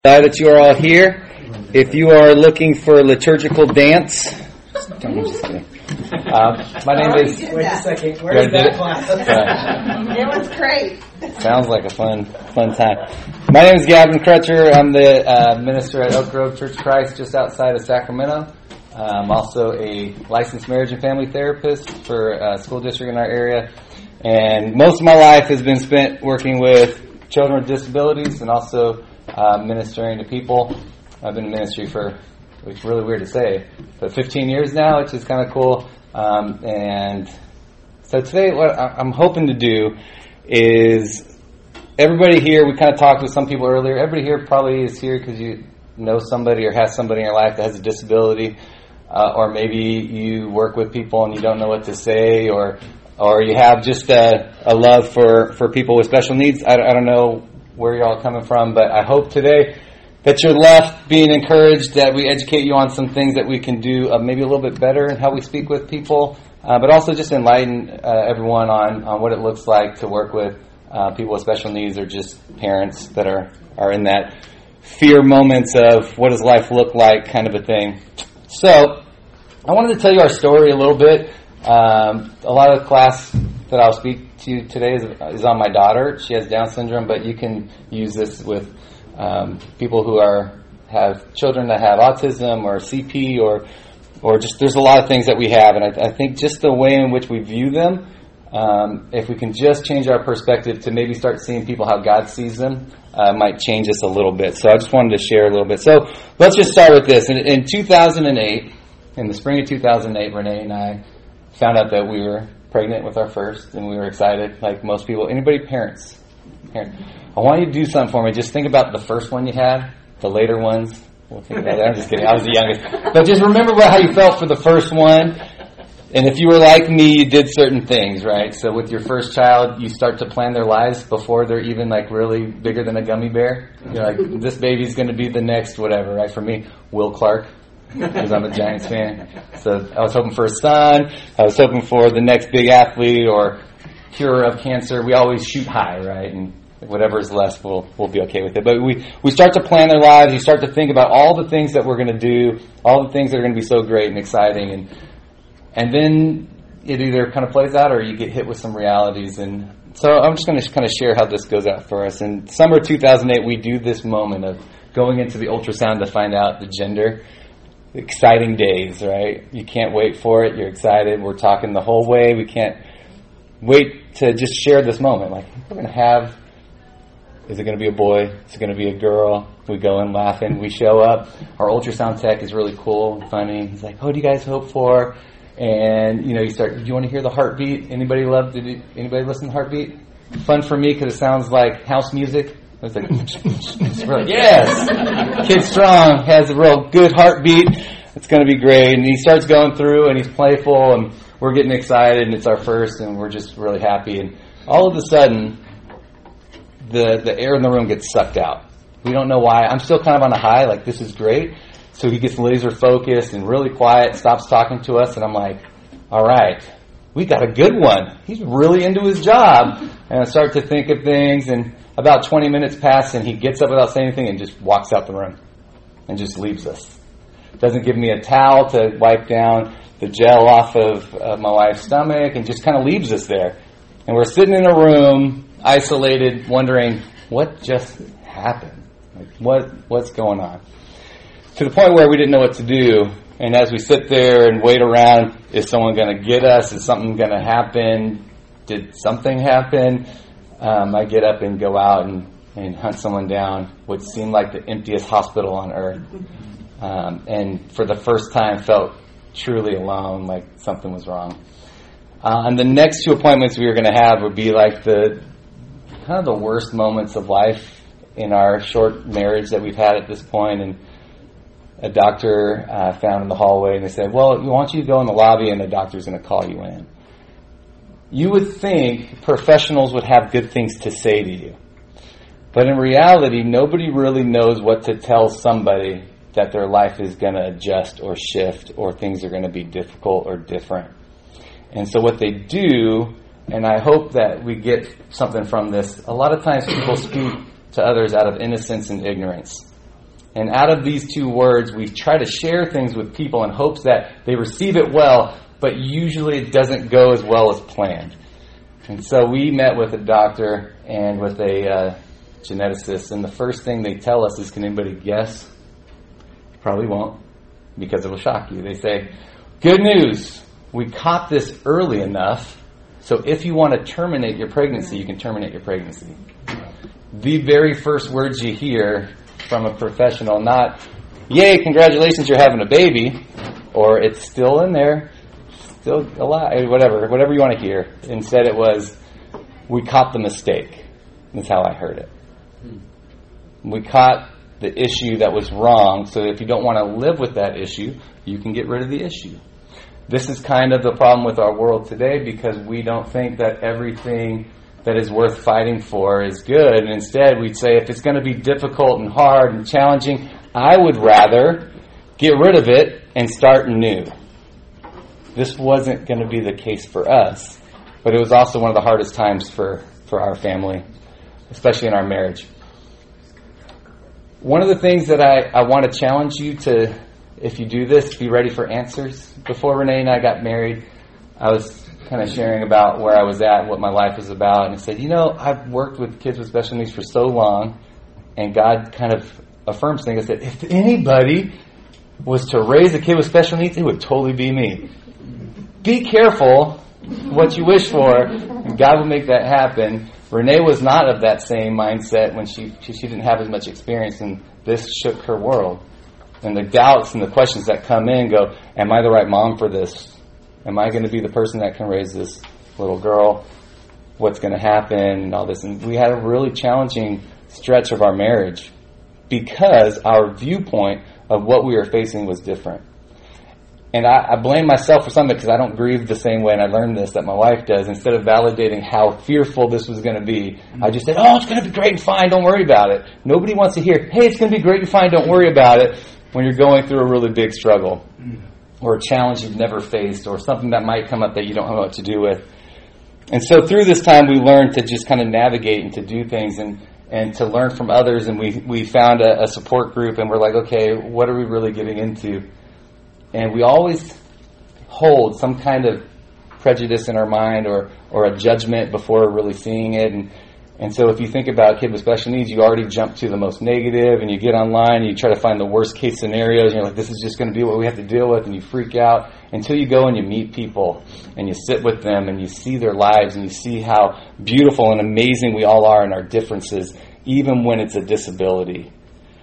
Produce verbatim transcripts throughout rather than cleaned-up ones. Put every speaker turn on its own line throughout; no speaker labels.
Glad that you are all here. If you are looking for liturgical dance, I'm just kidding. Uh, my name is.
Wait a second. Where is that class?
It was great.
Sounds like a fun, fun time. My name is Gavin Crutcher. I'm the uh, minister at Oak Grove Church of Christ, just outside of Sacramento. I'm also a licensed marriage and family therapist for a school district in our area, and most of my life has been spent working with children with disabilities and also Uh, ministering to people. I've been in ministry for, it's really weird to say, but fifteen years now, which is kind of cool. Um, and so today, what I'm hoping to do is, everybody here, we kind of talked with some people earlier, everybody here probably is here because you know somebody or has somebody in your life that has a disability, uh, or maybe you work with people and you don't know what to say, or or you have just a, a love for, for people with special needs. I, I don't know where you're all coming from, but I hope today that you're left being encouraged, that we educate you on some things that we can do uh, maybe a little bit better in how we speak with people, uh, but also just enlighten uh, everyone on, on what it looks like to work with uh, people with special needs, or just parents that are, are in that fear moments of what does life look like kind of a thing. So I wanted to tell you our story a little bit. Um, a lot of the class that I'll speak to you today is, is on my daughter. She has Down syndrome, but you can use this with um, people who are have children that have autism or C P, or or just there's a lot of things that we have, and I, I think just the way in which we view them, um, if we can just change our perspective to maybe start seeing people how God sees them, uh, might change us a little bit. So I just wanted to share a little bit. So let's just start with this. In, in two thousand eight, in the spring of two thousand eight, Renee and I found out that we were pregnant with our first, and we were excited, like most people. Anybody parents? Parents. I want you to do something for me. Just think about the first one you had, the later ones. We'll think about that. I'm just kidding. I was the youngest. But just remember how you felt for the first one. And if you were like me, you did certain things, right? So with your first child, you start to plan their lives before they're even like really bigger than a gummy bear. You're like, this baby's going to be the next whatever, right? For me, Will Clark, because I'm a Giants fan. So I was hoping for a son. I was hoping for the next big athlete or cure of cancer. We always shoot high, right? And whatever is less, we'll we'll be okay with it. But we, we start to plan their lives. You start to think about all the things that we're going to do, all the things that are going to be so great and exciting. And and then it either kind of plays out or you get hit with some realities. And so I'm just going to kind of share how this goes out for us. In summer two thousand eight, we do this moment of going into the ultrasound to find out the gender. Exciting days, right? You can't wait for it. You're excited. We're talking the whole way. We can't wait to just share this moment. Like, we're going to have, is it going to be a boy? Is it going to be a girl? We go in laughing. We show up. Our ultrasound tech is really cool and funny. He's like, what do you guys hope for? And, you know, you start, do you want to hear the heartbeat? Anybody love, did it, anybody listen to heartbeat? Fun for me because it sounds like house music. I was like, like, yes, Kid Strong has a real good heartbeat. It's going to be great. And he starts going through, and he's playful, and we're getting excited, and it's our first, and we're just really happy. And all of a sudden, the the air in the room gets sucked out. We don't know why. I'm still kind of on a high, like, this is great. So he gets laser focused and really quiet, stops talking to us, and I'm like, all right, we got a good one. He's really into his job. And I start to think of things, and about twenty minutes pass, and he gets up without saying anything and just walks out the room and just leaves us. Doesn't give me a towel to wipe down the gel off of uh, my wife's stomach, and just kind of leaves us there. And we're sitting in a room, isolated, wondering, what just happened? Like, what what's going on? To the point where we didn't know what to do. And as we sit there and wait around, is someone going to get us? Is something going to happen? Did something happen? Um, I get up and go out and, and hunt someone down, what seemed like the emptiest hospital on earth. Um, and for the first time felt truly alone, like something was wrong. Uh, and the next two appointments we were going to have would be like the kind of the worst moments of life in our short marriage that we've had at this point. And a doctor uh, found in the hallway, and they said, well, we want you to go in the lobby, and the doctor's going to call you in. You would think professionals would have good things to say to you. But in reality, nobody really knows what to tell somebody that their life is going to adjust or shift, or things are going to be difficult or different. And so what they do, and I hope that we get something from this, a lot of times people speak to others out of innocence and ignorance. And out of these two words, we try to share things with people in hopes that they receive it well, but usually it doesn't go as well as planned. And so we met with a doctor and with a uh, geneticist, and the first thing they tell us is, can anybody guess? Probably won't, because it will shock you. They say, good news, we caught this early enough, so if you want to terminate your pregnancy, you can terminate your pregnancy. The very first words you hear from a professional, not, yay, congratulations, you're having a baby, or it's still in there, still alive, whatever, whatever you want to hear. Instead it was, we caught the mistake. That's how I heard it. We caught the issue that was wrong, so if you don't want to live with that issue, you can get rid of the issue. This is kind of the problem with our world today, because we don't think that everything that is worth fighting for is good. And instead, we'd say, if it's going to be difficult and hard and challenging, I would rather get rid of it and start new. This wasn't going to be the case for us, but it was also one of the hardest times for, for our family, especially in our marriage. One of the things that I, I want to challenge you to, if you do this, be ready for answers. Before Renee and I got married, I was kind of sharing about where I was at, what my life was about, and I said, you know, I've worked with kids with special needs for so long, and God kind of affirms things. I said, if anybody was to raise a kid with special needs, it would totally be me. Be careful what you wish for, and God will make that happen. Renee was not of that same mindset when she, she she didn't have as much experience, and this shook her world. And the doubts and the questions that come in go, am I the right mom for this? Am I going to be the person that can raise this little girl? What's going to happen? And all this. And we had a really challenging stretch of our marriage because our viewpoint of what we were facing was different. And I, I blame myself for some of it because I don't grieve the same way, and I learned this, that my wife does. Instead of validating how fearful this was going to be, I just said, oh, it's going to be great and fine, don't worry about it. Nobody wants to hear, hey, it's going to be great and fine, don't worry about it, when you're going through a really big struggle or a challenge you've never faced or something that might come up that you don't know what to do with. And so through this time, we learned to just kind of navigate and to do things and, and to learn from others. And we, we found a, a support group, and we're like, okay, what are we really getting into? And we always hold some kind of prejudice in our mind or, or a judgment before really seeing it. And, and so if you think about a kid with special needs, you already jump to the most negative, and you get online and you try to find the worst case scenarios. And you're like, this is just going to be what we have to deal with, and you freak out until you go and you meet people and you sit with them and you see their lives and you see how beautiful and amazing we all are in our differences, even when it's a disability.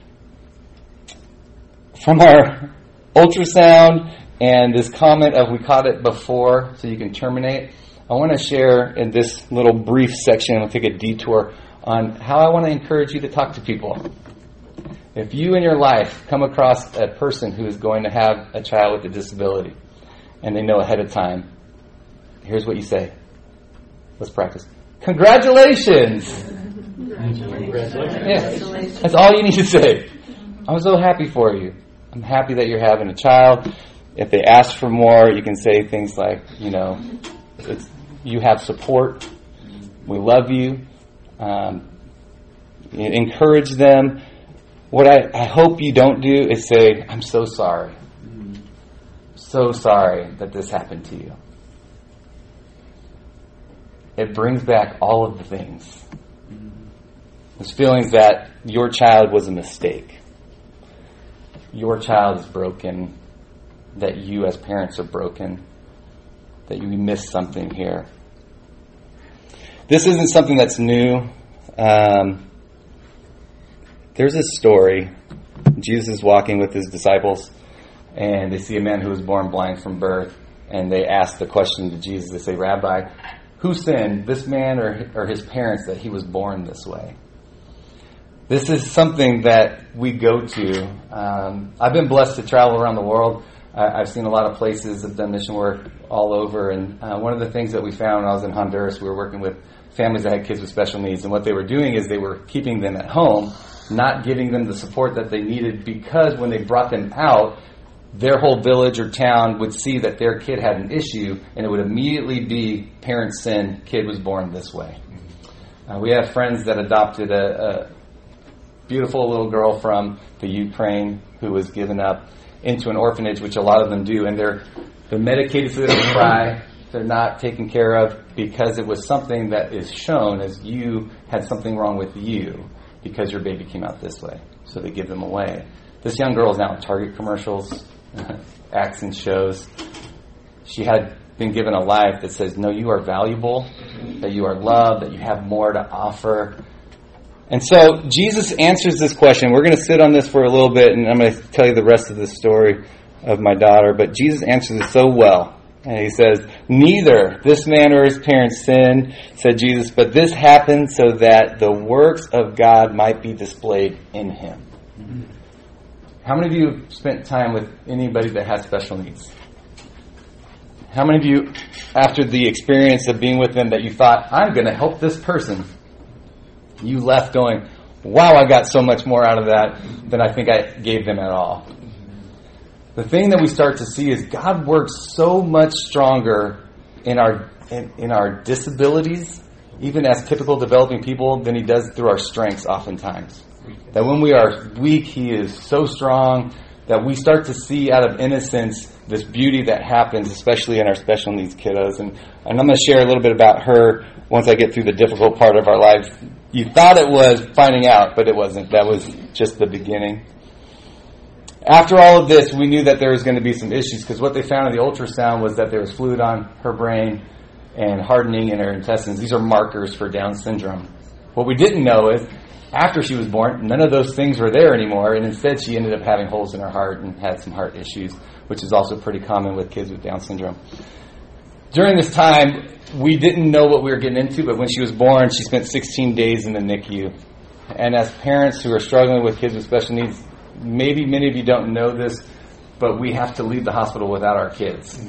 From our ultrasound and this comment of we caught it before so you can terminate, I want to share in this little brief section, we'll take a detour on how I want to encourage you to talk to people. If you in your life come across a person who is going to have a child with a disability and they know ahead of time, here's what you say. Let's practice. Congratulations! Congratulations. Yeah, that's all you need to say. I'm so happy for you. I'm happy that you're having a child. If they ask for more, you can say things like, you know, it's, you have support. We love you. Um, encourage them. What I, I hope you don't do is say, I'm so sorry. So sorry that this happened to you. It brings back all of the things. Those feelings that your child was a mistake. Your child is broken. That you as parents are broken. That you missed something here. This isn't something that's new. Um, there's a story. Jesus is walking with his disciples, and they see a man who was born blind from birth, and they ask the question to Jesus. They say, Rabbi, who sinned, this man or, or his parents, that he was born this way? This is something that we go to. Um, I've been blessed to travel around the world. I, I've seen a lot of places. I've done mission work all over. And uh, one of the things that we found when I was in Honduras, we were working with families that had kids with special needs. And what they were doing is they were keeping them at home, not giving them the support that they needed, because when they brought them out, their whole village or town would see that their kid had an issue, and it would immediately be parents' sin, kid was born this way. Uh, we have friends that adopted a, beautiful little girl from the Ukraine who was given up into an orphanage, which a lot of them do, and they're they're medicated so they don't cry. They're not taken care of because it was something that is shown as you had something wrong with you because your baby came out this way. So they give them away. This young girl is now in Target commercials, acts in shows. She had been given a life that says, no, you are valuable, that you are loved, that you have more to offer. And so Jesus answers this question. We're going to sit on this for a little bit, and I'm going to tell you the rest of the story of my daughter. But Jesus answers it so well. And he says, neither this man or his parents sinned, said Jesus, but this happened so that the works of God might be displayed in him. Mm-hmm. How many of you have spent time with anybody that has special needs? How many of you, after the experience of being with them, that you thought, I'm going to help this person, you left going, wow, I got so much more out of that than I think I gave them at all. The thing that we start to see is God works so much stronger in our in, in our disabilities, even as typical developing people, than he does through our strengths oftentimes. That when we are weak, he is so strong that we start to see out of innocence this beauty that happens, especially in our special needs kiddos. And, and I'm going to share a little bit about her once I get through the difficult part of our life. You thought it was finding out, but it wasn't. That was just the beginning. After all of this, we knew that there was going to be some issues because what they found in the ultrasound was that there was fluid on her brain and hardening in her intestines. These are markers for Down syndrome. What we didn't know is after she was born, none of those things were there anymore, and instead she ended up having holes in her heart and had some heart issues, which is also pretty common with kids with Down syndrome. During this time, we didn't know what we were getting into, but when she was born, she spent sixteen days in the N I C U. And as parents who are struggling with kids with special needs, maybe many of you don't know this, but we have to leave the hospital without our kids.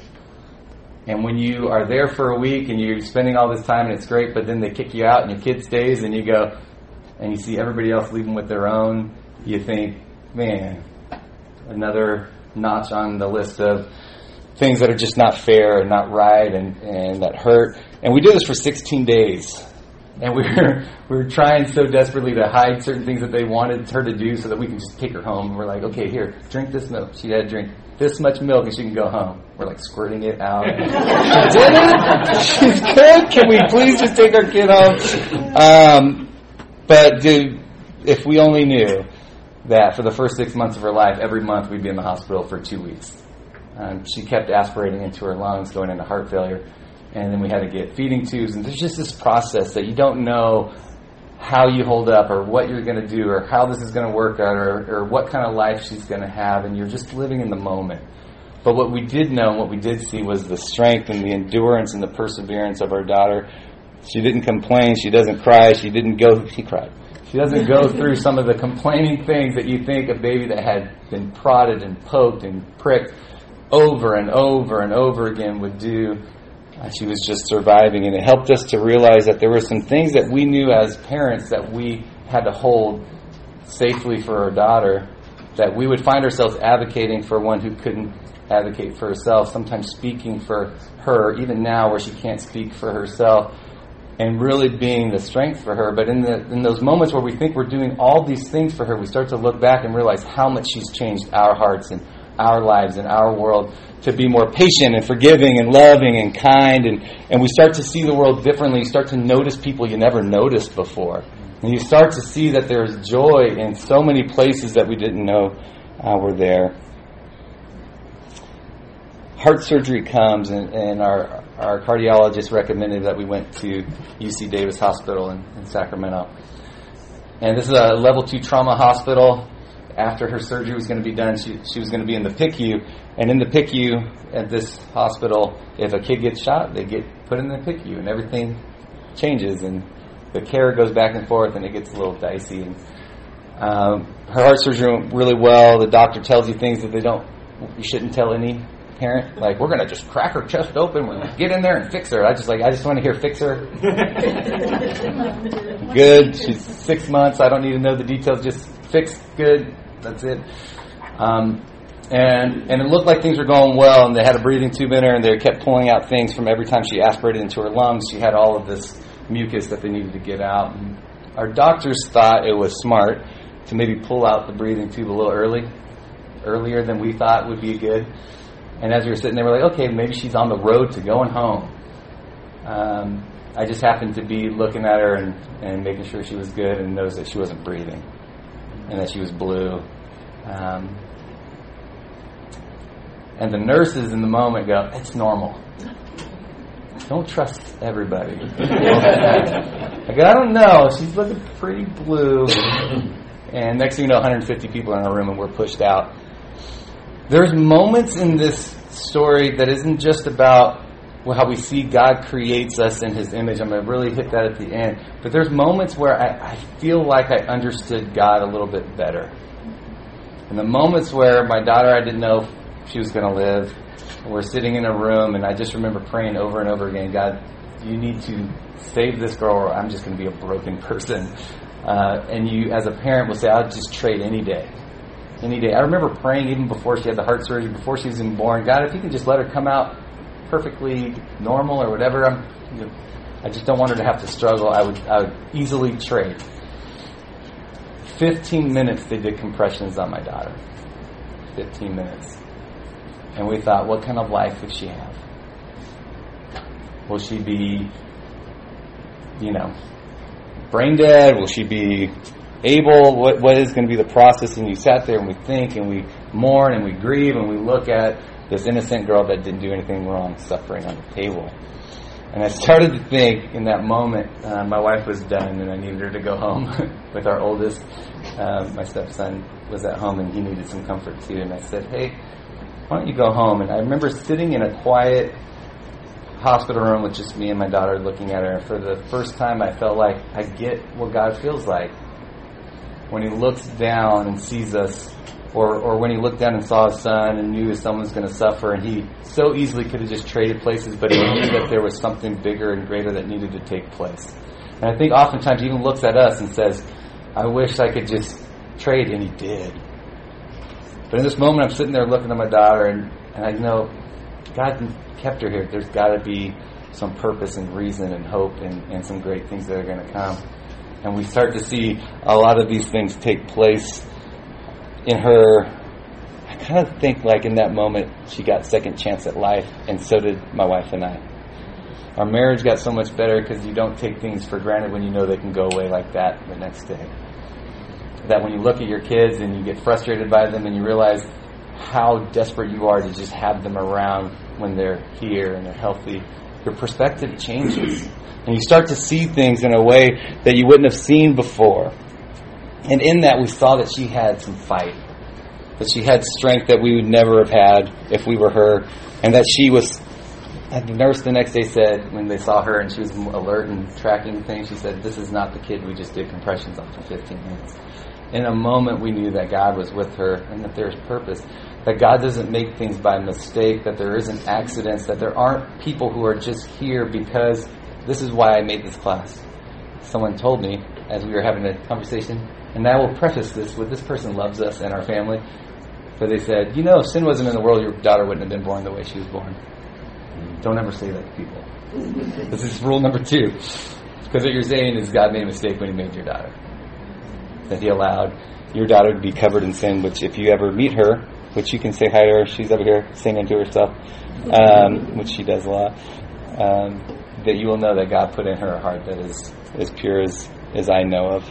And when you are there for a week and you're spending all this time and it's great, but then they kick you out and your kid stays and you go and you see everybody else leaving with their own, you think, man, another notch on the list of things that are just not fair and not right and, and that hurt. And we did this for sixteen days. And we were we were trying so desperately to hide certain things that they wanted her to do so that we could just take her home. And we're like, okay, here, drink this milk. She had to drink this much milk and she can go home. We're like squirting it out. She did it. She's good. Can we please just take our kid home? Um, but dude, if we only knew that for the first six months of her life, every month we'd be in the hospital for two weeks. Um, she kept aspirating into her lungs, going into heart failure. And then we had to get feeding tubes. And there's just this process that you don't know how you hold up or what you're going to do or how this is going to work out or, or what kind of life she's going to have. And you're just living in the moment. But what we did know and what we did see was the strength and the endurance and the perseverance of our daughter. She didn't complain. She doesn't cry. She didn't go... She cried. She doesn't go through some of the complaining things that you think a baby that had been prodded and poked and pricked over and over and over again would do. She was just surviving, and it helped us to realize that there were some things that we knew as parents that we had to hold safely for our daughter, that we would find ourselves advocating for one who couldn't advocate for herself, sometimes speaking for her, even now where she can't speak for herself, and really being the strength for her. But in the in those moments where we think we're doing all these things for her, we start to look back and realize how much she's changed our hearts and our lives and our world to be more patient and forgiving and loving and kind. And, and we start to see the world differently. You start to notice people you never noticed before. And you start to see that there's joy in so many places that we didn't know uh, were there. Heart surgery comes, and, and our, our cardiologist recommended that we went to U C Davis Hospital in, in Sacramento. And this is a level two trauma hospital. After her surgery was going to be done, she she was going to be in the P I C U. And in the P I C U at this hospital, if a kid gets shot, they get put in the P I C U, and everything changes, and the care goes back and forth, and it gets a little dicey. And um, her heart surgery went really well. The doctor tells you things that they don't, you shouldn't tell any parent. Like, we're going to just crack her chest open, we're going to get in there and fix her. I just like, I just want to hear fix her. Good. She's six months. I don't need to know the details. Just fix. Good. That's it. Um, and and it looked like things were going well, and they had a breathing tube in her, and they kept pulling out things from every time she aspirated into her lungs. She had all of this mucus that they needed to get out. And our doctors thought it was smart to maybe pull out the breathing tube a little early, earlier than we thought would be good. And as we were sitting there, we're like, okay, maybe she's on the road to going home. Um, I just happened to be looking at her and, and making sure she was good and noticed that she wasn't breathing and that she was blue. Um, and the nurses in the moment go, it's normal. Don't trust everybody. I go, I don't know. She's looking pretty blue. And next thing you know, one hundred fifty people are in a room and we're pushed out. There's moments in this story that isn't just about how we see God creates us in His image. I'm going to really hit that at the end. But there's moments where I, I feel like I understood God a little bit better. And the moments where my daughter, I didn't know if she was going to live. We're sitting in a room, and I just remember praying over and over again, God, you need to save this girl or I'm just going to be a broken person. Uh, and you, as a parent, will say, I'll just trade any day. Any day. I remember praying even before she had the heart surgery, before she was even born, God, if you could just let her come out perfectly normal or whatever, I'm, you know, I just don't want her to have to struggle. I would, I would easily trade. Fifteen minutes they did compressions on my daughter. Fifteen minutes. And we thought, what kind of life would she have? Will she be, you know, brain dead? Will she be able? What What is going to be the process? And you sat there and we think and we mourn and we grieve and we look at this innocent girl that didn't do anything wrong suffering on the table. And I started to think in that moment, uh, my wife was done and I needed her to go home with our oldest. Uh, my stepson was at home and he needed some comfort too. And I said, hey, why don't you go home? And I remember sitting in a quiet hospital room with just me and my daughter looking at her. And for the first time I felt like I get what God feels like when He looks down and sees us, or, or when He looked down and saw His son and knew someone was going to suffer, and He so easily could have just traded places, but He knew that there was something bigger and greater that needed to take place. And I think oftentimes He even looks at us and says, I wish I could just trade, and He did. But in this moment, I'm sitting there looking at my daughter, and, and I know God kept her here. There's got to be some purpose and reason and hope and, and some great things that are going to come. And we start to see a lot of these things take place in her. I kind of think like in that moment, she got second chance at life, and so did my wife and I. Our marriage got so much better because you don't take things for granted when you know they can go away like that the next day. That when you look at your kids and you get frustrated by them and you realize how desperate you are to just have them around when they're here and they're healthy, your perspective changes. And you start to see things in a way that you wouldn't have seen before. And in that we saw that she had some fight. That she had strength that we would never have had if we were her. And that she was, the nurse the next day said, when they saw her and she was alert and tracking things, she said, this is not the kid we just did compressions on for fifteen minutes. In a moment we knew that God was with her and that there's purpose. That God doesn't make things by mistake, that there isn't accidents, that there aren't people who are just here because this is why I made this class. Someone told me as we were having a conversation, and I will preface this with this person loves us and our family, but they said, you know, if sin wasn't in the world, your daughter wouldn't have been born the way she was born. Don't ever say that to people. This is rule number two. Because what you're saying is God made a mistake when He made your daughter. That He allowed your daughter to be covered in sin, which if you ever meet her, which you can say hi to her, she's over here singing to herself, um, which she does a lot, um, that you will know that God put in her a heart that is as pure as, as I know of.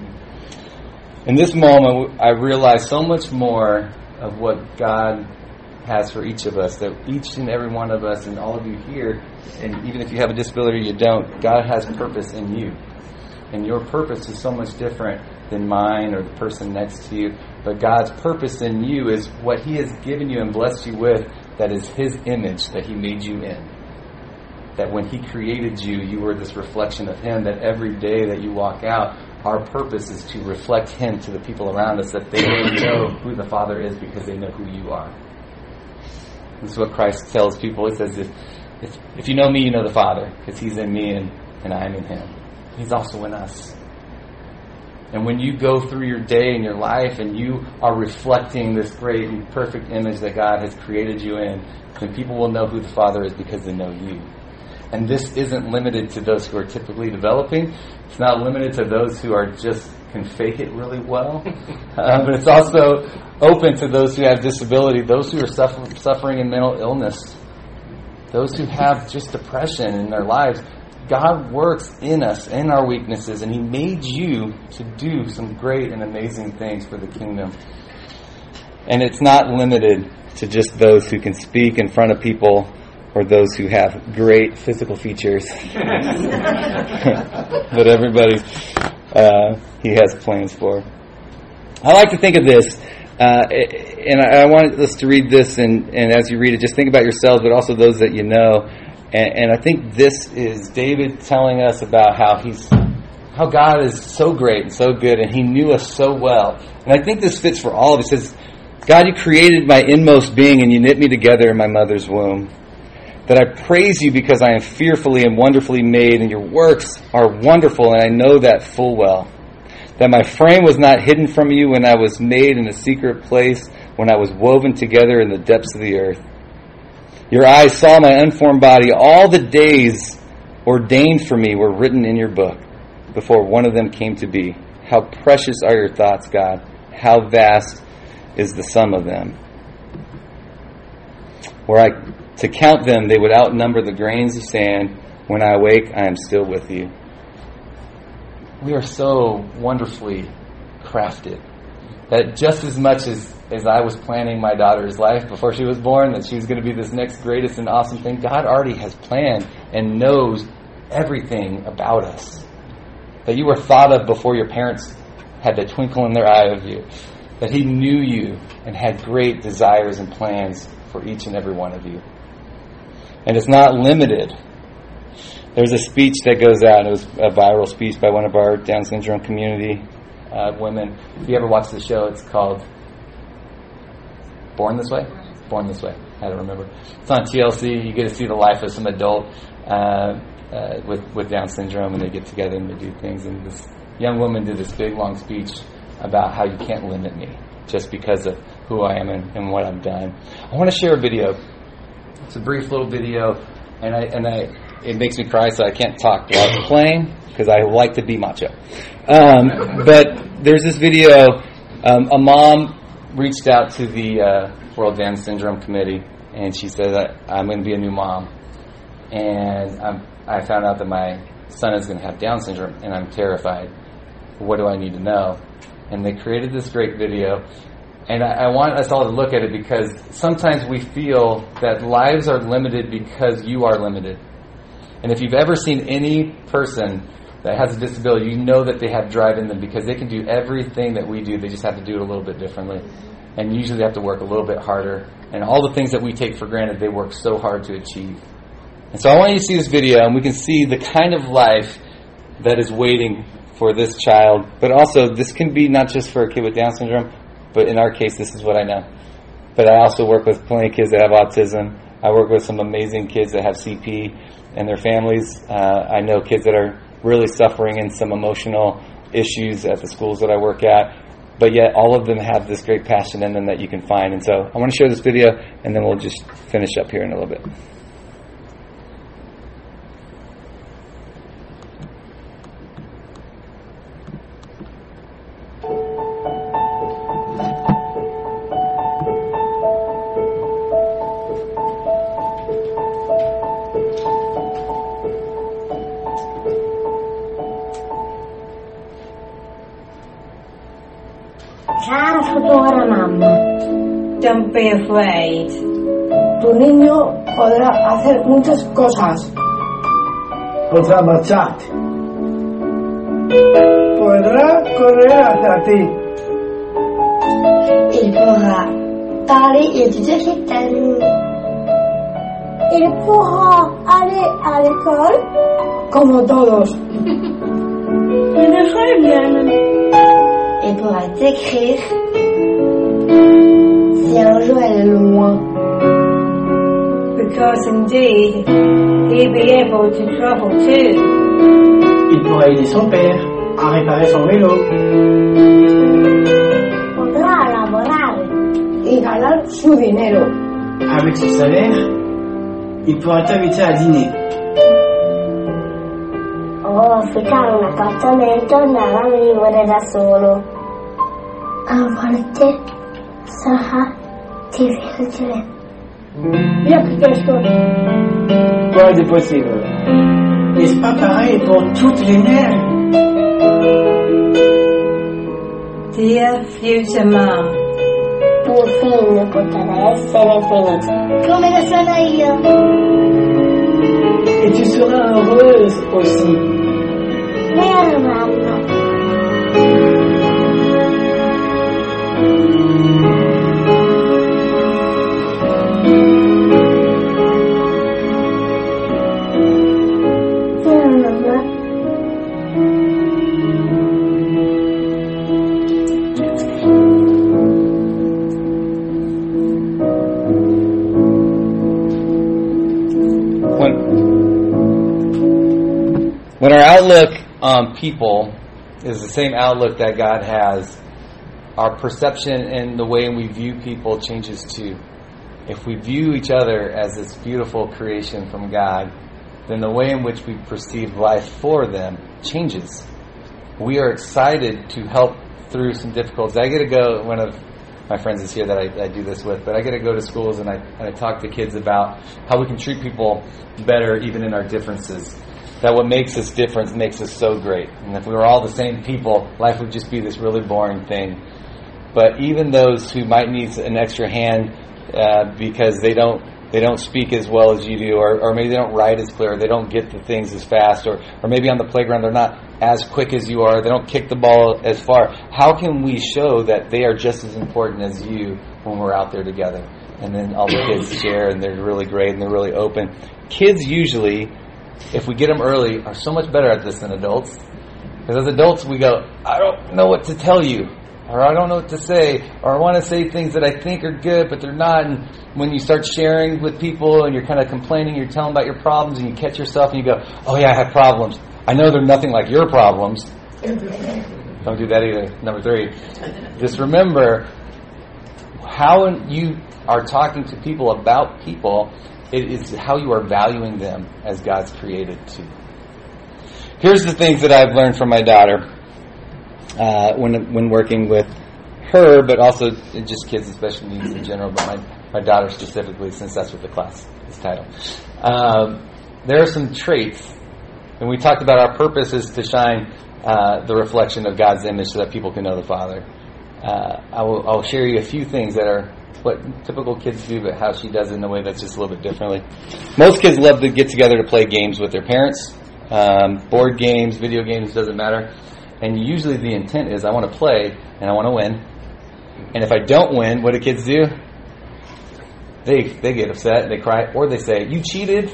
In this moment, I realized so much more of what God has for each of us, that each and every one of us and all of you here, and even if you have a disability or you don't, God has purpose in you. And your purpose is so much different than mine or the person next to you. But God's purpose in you is what He has given you and blessed you with, that is His image that He made you in. That when He created you, you were this reflection of Him, that every day that you walk out, our purpose is to reflect Him to the people around us, that they may know who the Father is because they know who you are. This is what Christ tells people. He says, if, if, if you know me, you know the Father, because He's in me and, and I am in Him. He's also in us. And when you go through your day and your life and you are reflecting this great and perfect image that God has created you in, then people will know who the Father is because they know you. And this isn't limited to those who are typically developing. It's not limited to those who are just can fake it really well. Uh, but it's also open to those who have disability, those who are suffer, suffering in mental illness, those who have just depression in their lives. God works in us, in our weaknesses, and He made you to do some great and amazing things for the kingdom. And it's not limited to just those who can speak in front of people or those who have great physical features. But everybody uh, He has plans for. I like to think of this, uh, and I, I want us to read this, and, and as you read it, just think about yourselves, but also those that you know. And, and I think this is David telling us about how he's, how God is so great and so good, and He knew us so well. And I think this fits for all of us. It says, God, You created my inmost being, and You knit me together in my mother's womb. That I praise You because I am fearfully and wonderfully made, and Your works are wonderful, and I know that full well. That my frame was not hidden from You when I was made in a secret place, when I was woven together in the depths of the earth. Your eyes saw my unformed body. All the days ordained for me were written in Your book before one of them came to be. How precious are Your thoughts, God. How vast is the sum of them. Were I to count them, they would outnumber the grains of sand. When I awake, I am still with You. We are so wonderfully crafted that just as much as, as I was planning my daughter's life before she was born, that she was going to be this next greatest and awesome thing, God already has planned and knows everything about us. That you were thought of before your parents had the twinkle in their eye of you. That He knew you and had great desires and plans for each and every one of you. And it's not limited. There's a speech that goes out. It was a viral speech by one of our Down syndrome community uh, women. If you ever watch the show, it's called Born This Way? Born This Way. I don't remember. It's on T L C. You get to see the life of some adult uh, uh, with, with Down syndrome, and they get together and they do things. And this young woman did this big, long speech about how you can't limit me just because of who I am and, and what I've done. I want to share a video. It's a brief little video, and I and I it makes me cry, so I can't talk while it's playing because I like to be macho. Um, but there's this video. Um, a mom reached out to the uh, World Down Syndrome Committee, and she said, I'm going to be a new mom. And I'm, I found out that my son is going to have Down syndrome, and I'm terrified. What do I need to know? And they created this great video. And I, I want us all to look at it because sometimes we feel that lives are limited because you are limited. And if you've ever seen any person that has a disability, you know that they have drive in them because they can do everything that we do. They just have to do it a little bit differently. And usually they have to work a little bit harder. And all the things that we take for granted, they work so hard to achieve. And so I want you to see this video, and we can see the kind of life that is waiting for this child. But also, this can be not just for a kid with Down syndrome, but in our case, this is what I know. But I also work with plenty of kids that have autism. I work with some amazing kids that have C P and their families. Uh, I know kids that are really suffering in some emotional issues at the schools that I work at. But yet, all of them have this great passion in them that you can find. And so I want to share this video, and then we'll just finish up here in a little bit.
Cara futura mamá,
Don't be afraid.
tu niño podrá hacer muchas cosas.
Podrá marcharte. Podrá correr hacia ti.
Il pourra parler et dire je t'aime. Il pourra aller à l'école como todos. Il pourra t'écrire si un jour elle est loin.
Because indeed, he'll be able to travel too.
Il pourra aider son père à réparer son vélo.
Podrá laborar y ganar su dinero.
Avec son salaire, il pourra t'inviter à dîner.
affittare un appartamento e andare a vivere da solo. A volte sarà difficile. Io chiesto.
Quoi de possible? N'est-ce pas pareil pour toutes les mères?
Dear future mom,
Tuo figlio potrà essere felice. Come lo sono io.
Et tu seras heureuse aussi.
Vero, mamma? Vero, mamma?
When our outlook on people is the same outlook that God has, our perception and the way we view people changes too. If we view each other as this beautiful creation from God, then the way in which we perceive life for them changes. We are excited to help through some difficulties. I get to go, one of my friends is here that I, I do this with, but I get to go to schools and I, and I talk to kids about how we can treat people better even in our differences. That what makes us different makes us so great. And if we were all the same people, life would just be this really boring thing. But even those who might need an extra hand uh, because they don't they don't speak as well as you do, or, or maybe they don't write as clear, or they don't get the things as fast, or, or maybe on the playground they're not as quick as you are, they don't kick the ball as far. How can we show that they are just as important as you when we're out there together? And then all the kids share, and they're really great, and they're really open. Kids usually, if we get them early, are so much better at this than adults. Because as adults, we go, I don't know what to tell you, or I don't know what to say, or I want to say things that I think are good, but they're not. And when you start sharing with people and you're kind of complaining, you're telling about your problems, and you catch yourself and you go, oh yeah, I have problems. I know they're nothing like your problems. Don't do that either. Number three, just remember how you are talking to people about people. It is how you are valuing them as God's created to. Here's the things that I've learned from my daughter uh, when when working with her, but also just kids with special needs in general, but my, my daughter specifically, since that's what the class is titled. Um, there are some traits, and we talked about our purpose is to shine uh, the reflection of God's image so that people can know the Father. Uh, I will, I'll share you a few things that are what typical kids do, but how she does it in a way that's just a little bit differently. Most kids love to get together to play games with their parents. Um, board games, video games, doesn't matter. And usually the intent is I want to play and I want to win. And if I don't win, what do kids do? They they get upset, they cry, or they say, you cheated?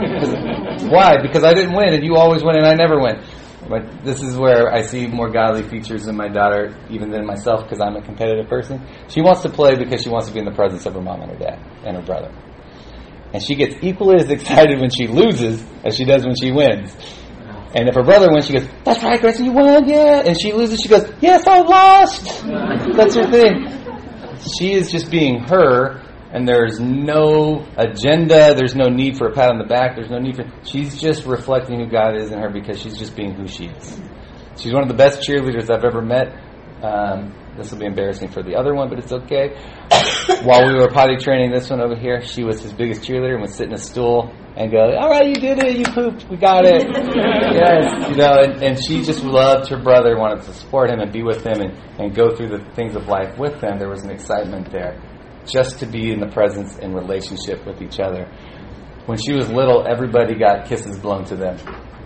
Why? Because I didn't win and you always win and I never win. But this is where I see more godly features in my daughter, even than myself, because I'm a competitive person. She wants to play because she wants to be in the presence of her mom and her dad and her brother. And she gets equally as excited when she loses as she does when she wins. And if her brother wins, she goes, that's right, Grayson, you won, yeah. And she loses, she goes, yes, I lost. That's her thing. She is just being her, and there's no agenda, there's no need for a pat on the back, there's no need for... She's just reflecting who God is in her because she's just being who she is. She's one of the best cheerleaders I've ever met. Um, this will be embarrassing for the other one, but it's okay. While we were potty training this one over here, she was his biggest cheerleader and would sit in a stool and go, all right, you did it, you pooped, we got it. Yes, you know, and, and she just loved her brother, wanted to support him and be with him and, and go through the things of life with them. There was an excitement there. Just to be in the presence and relationship with each other. When she was little, everybody got kisses blown to them.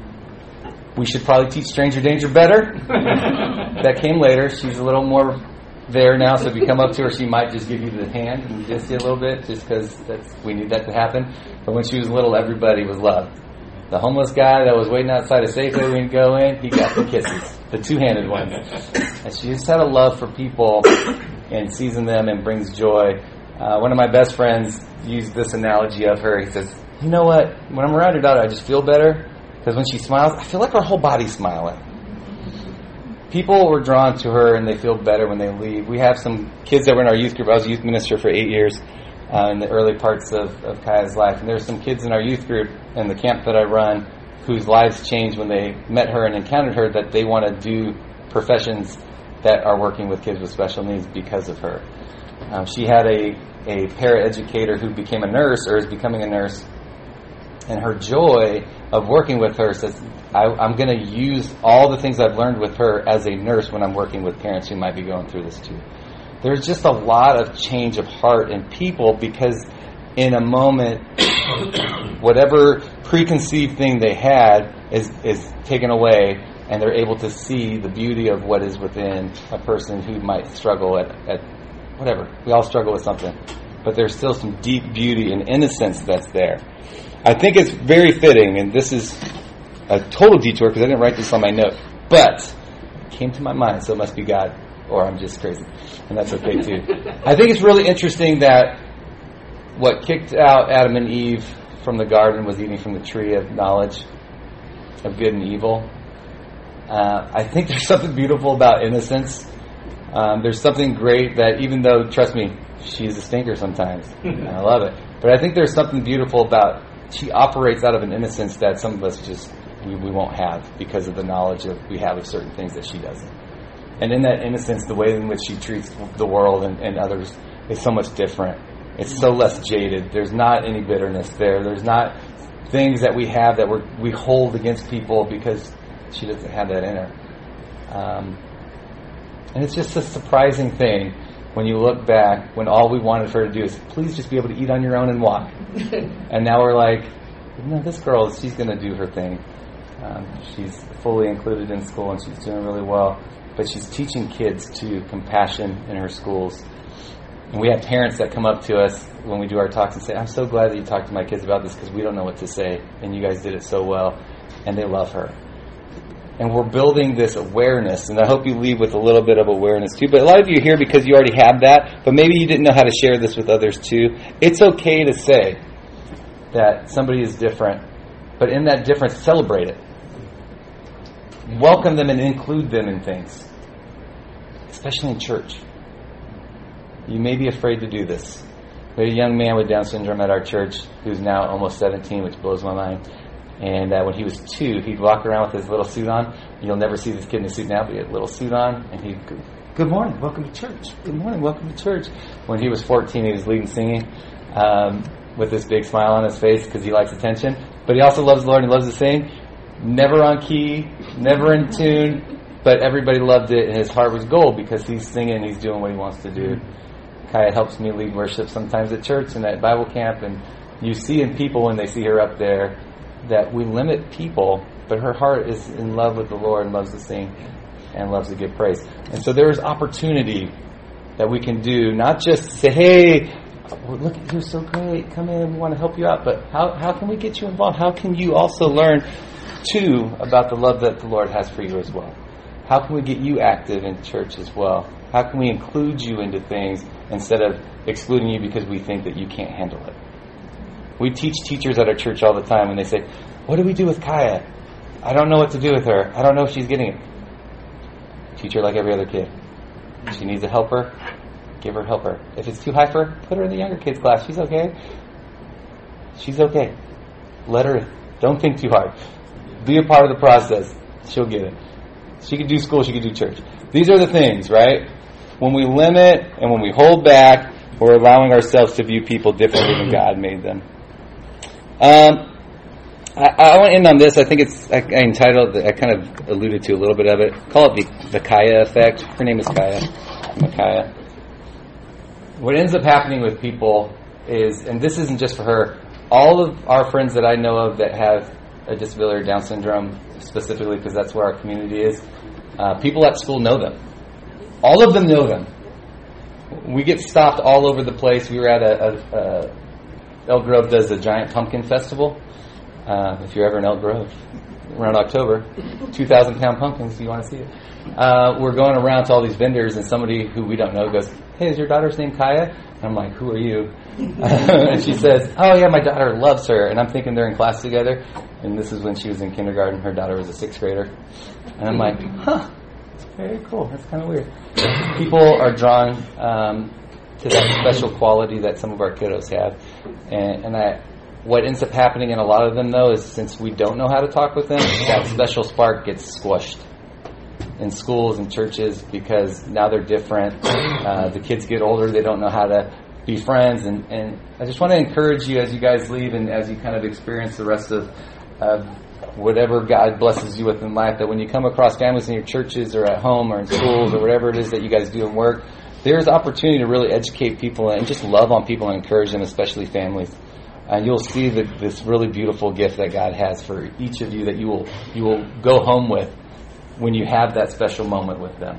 We should probably teach stranger danger better. That came later. She's a little more there now, so if you come up to her, she might just give you the hand and kiss you a little bit, just because that's we need that to happen. But when she was little, everybody was loved. The homeless guy that was waiting outside a Safeway when you go in, he got the kisses, the two-handed ones. And she just had a love for people and sees in them and brings joy. Uh, one of my best friends used this analogy of her. He says, you know what? When I'm around your daughter, I just feel better. Because when she smiles, I feel like her whole body's smiling. People were drawn to her and they feel better when they leave. We have some kids that were in our youth group. I was a youth minister for eight years uh, in the early parts of, of Kaya's life. And there's some kids in our youth group in the camp that I run whose lives changed when they met her and encountered her, that they want to do professions that are working with kids with special needs because of her. Um, she had a, a paraeducator who became a nurse or is becoming a nurse, and her joy of working with her says, I, I'm going to use all the things I've learned with her as a nurse when I'm working with parents who might be going through this too. There's just a lot of change of heart in people because in a moment, whatever preconceived thing they had is, is taken away, and they're able to see the beauty of what is within a person who might struggle at, at whatever. We all struggle with something. But there's still some deep beauty and innocence that's there. I think it's very fitting, and this is a total detour because I didn't write this on my note, but it came to my mind, so it must be God, or I'm just crazy, and that's okay too. I think it's really interesting that what kicked out Adam and Eve from the garden was eating from the tree of knowledge of good and evil. Uh, I think there's something beautiful about innocence. Um, there's something great that even though, trust me, she's a stinker sometimes. I love it. But I think there's something beautiful about she operates out of an innocence that some of us just, we, we won't have because of the knowledge that we have of certain things that she doesn't. And in that innocence, the way in which she treats the world and, and others is so much different. It's so less jaded. There's not any bitterness there. There's not things that we have that we're, we hold against people because she doesn't have that in her. Um, and it's just a surprising thing when you look back, when all we wanted her to do is please just be able to eat on your own and walk. And now we're like, no, this girl, she's going to do her thing. Um, she's fully included in school and she's doing really well. But she's teaching kids to compassion in her schools. And we have parents that come up to us when we do our talks and say, I'm so glad that you talked to my kids about this because we don't know what to say. And you guys did it so well. And they love her. And we're building this awareness, and I hope you leave with a little bit of awareness too. But a lot of you are here because you already have that, but maybe you didn't know how to share this with others too. It's okay to say that somebody is different, but in that difference, celebrate it. Welcome them and include them in things, especially in church. You may be afraid to do this. We had a young man with Down syndrome at our church who's now almost seventeen, which blows my mind. And uh, when he was two, he'd walk around with his little suit on. You'll never see this kid in a suit now, but he had a little suit on. And he'd go, good morning, welcome to church. Good morning, welcome to church. When he was fourteen, he was leading singing um, with this big smile on his face because he likes attention. But he also loves the Lord and loves to sing. Never on key, never in tune, but everybody loved it. And his heart was gold because he's singing, he's doing what he wants to do. Kaya helps me lead worship sometimes at church and at Bible camp. And you see in people when they see her up there, that we limit people, but her heart is in love with the Lord and loves to sing and loves to give praise. And so there is opportunity that we can do, not just say, hey, well, look, you're so great, come in, we want to help you out, but how, how can we get you involved? How can you also learn, too, about the love that the Lord has for you as well? How can we get you active in church as well? How can we include you into things instead of excluding you because we think that you can't handle it? We teach teachers at our church all the time, and they say, what do we do with Kaya? I don't know what to do with her. I don't know if she's getting it. Teach her like every other kid. If she needs a helper, give her a helper. If it's too high for her, put her in the younger kids' class. She's okay. She's okay. Let her, don't think too hard. Be a part of the process. She'll get it. She can do school, she can do church. These are the things, right? When we limit and when we hold back, we're allowing ourselves to view people differently than God made them. Um, I, I want to end on this. I think it's I, I entitled. I kind of alluded to a little bit of it. Call it the, the Kaya effect. Her name is Kaya. Kaya. What ends up happening with people is, and this isn't just for her. All of our friends that I know of that have a disability or Down syndrome, specifically because that's where our community is, uh, people at school know them. All of them know them. We get stopped all over the place. We were at a, a, a Elk Grove does a giant pumpkin festival. Uh, if you're ever in Elk Grove, around October, two thousand pound pumpkins. Do you want to see it? Uh, we're going around to all these vendors, and somebody who we don't know goes, "Hey, is your daughter's name Kaya?" And I'm like, "Who are you?" And she says, "Oh yeah, my daughter loves her." And I'm thinking they're in class together. And this is when she was in kindergarten. Her daughter was a sixth grader. And I'm like, "Huh, that's very cool. That's kind of weird." People are drawn um, to that special quality that some of our kiddos have, and, and I, what ends up happening in a lot of them, though, is since we don't know how to talk with them, that special spark gets squashed in schools and churches because now they're different. Uh, the kids get older, they don't know how to be friends. And, and I just want to encourage you as you guys leave and as you kind of experience the rest of uh, whatever God blesses you with in life, that when you come across families in your churches or at home or in schools or whatever it is that you guys do in work, there's opportunity to really educate people and just love on people and encourage them, especially families. And you'll see the, this really beautiful gift that God has for each of you that you will you will go home with when you have that special moment with them.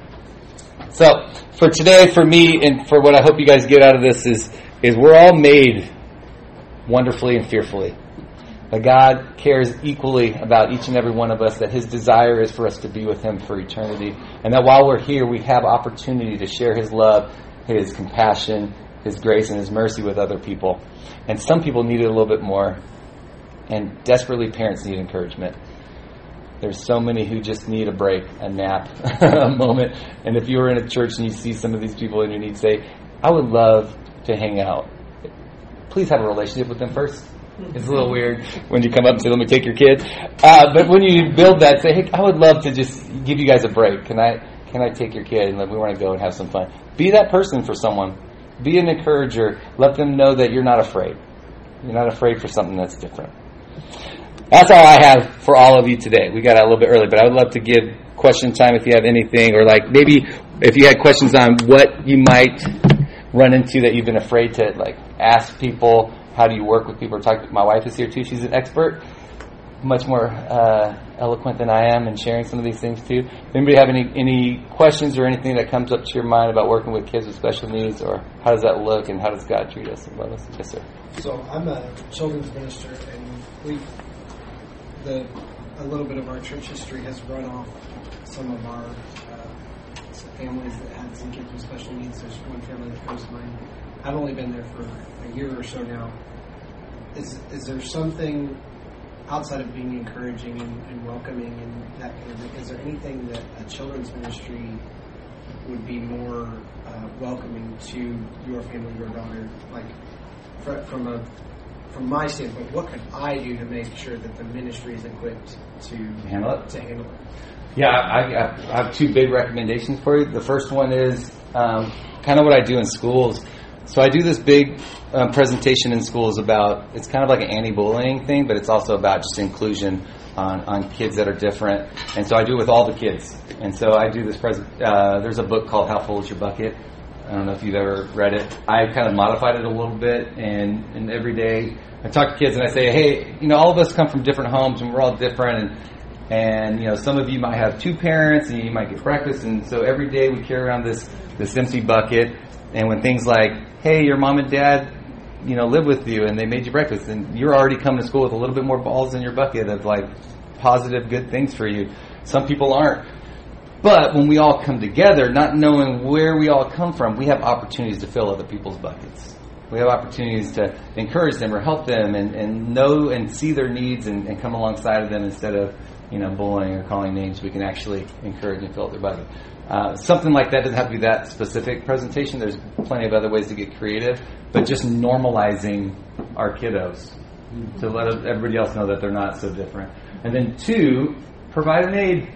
So for today, for me, and for what I hope you guys get out of this is is we're all made wonderfully and fearfully. But God cares equally about each and every one of us, that His desire is for us to be with Him for eternity. And that while we're here, we have opportunity to share His love, His compassion, His grace, and His mercy with other people. And some people need it a little bit more. And desperately, parents need encouragement. There's so many who just need a break, a nap, a moment. And if you were in a church and you see some of these people and you need to say, I would love to hang out. Please have a relationship with them first. It's a little weird when you come up and say, let me take your kid. Uh, but when you build that, say, hey, I would love to just give you guys a break. Can I can I take your kid and we want to go and have some fun? Be that person for someone. Be an encourager. Let them know that you're not afraid. You're not afraid for something that's different. That's all I have for all of you today. We got out a little bit early, but I would love to give question time if you have anything, or like maybe if you had questions on what you might run into that you've been afraid to like ask people. How do you work with people? Talk, my wife is here too. She's an expert, much more uh, eloquent than I am in sharing some of these things too. Anybody have any, any questions or anything that comes up to your mind about working with kids with special needs, or how does that look and how does God treat us and love us? Yes, sir.
So I'm a children's minister, and we, the a little bit of our church history has run off some of our uh, families that had some kids with special needs. There's one family that comes to mind. I've only been there for a year or so now. Is is there something outside of being encouraging and, and welcoming and that kind of thing? Is there anything that a children's ministry would be more uh, welcoming to your family, your daughter? Like for, from a from my standpoint, what could I do to make sure that the ministry is equipped to
handle it?
To handle it.
Yeah, I, I have two big recommendations for you. The first one is um, kind of what I do in schools. So I do this big um, presentation in schools about, it's kind of like an anti-bullying thing, but it's also about just inclusion on, on kids that are different. And so I do it with all the kids. And so I do this, pres- uh, there's a book called How Full Is Your Bucket? I don't know if you've ever read it. I kind of modified it a little bit, and, and every day I talk to kids and I say, hey, you know, all of us come from different homes and we're all different, and and you know, some of you might have two parents and you might get breakfast, and so every day we carry around this, this empty bucket. And when things like, hey, your mom and dad, you know, live with you and they made you breakfast, and you're already coming to school with a little bit more balls in your bucket of like positive, good things for you. Some people aren't. But when we all come together, not knowing where we all come from, we have opportunities to fill other people's buckets. We have opportunities to encourage them or help them and, and know and see their needs and, and come alongside of them instead of, you know, bullying or calling names. We can actually encourage and fill up their bucket. Uh, something like that doesn't have to be that specific presentation. There's plenty of other ways to get creative, but just normalizing our kiddos to let everybody else know that they're not so different. And then two, provide an aid.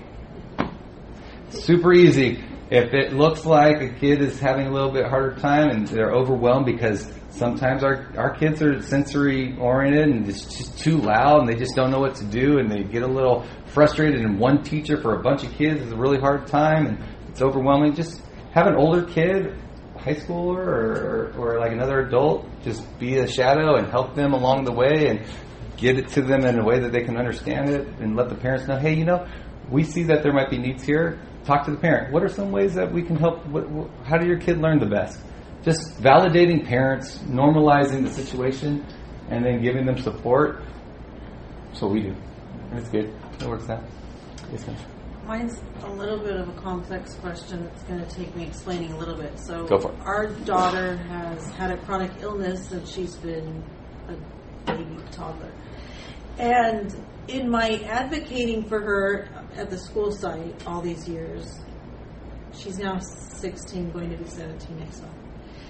Super easy. If it looks like a kid is having a little bit harder time and they're overwhelmed, because sometimes our, our kids are sensory oriented and it's just too loud and they just don't know what to do, and they get a little frustrated, and one teacher for a bunch of kids is a really hard time and it's overwhelming. Just have an older kid, high schooler or, or, or like another adult, just be a shadow and help them along the way and get it to them in a way that they can understand it, and let the parents know, hey, you know, we see that there might be needs here. Talk to the parent. What are some ways that we can help? What, what, how did your kid learn the best? Just validating parents, normalizing the situation, and then giving them support. That's what we do. It's good. It works out. Yes, ma'am.
Mine's a little bit of a complex question. It's going to take me explaining a little bit. So
Go for it.
Our daughter has had a chronic illness since she's been a baby toddler. And in my advocating for her at the school site all these years, she's now sixteen, going to be seventeen next month.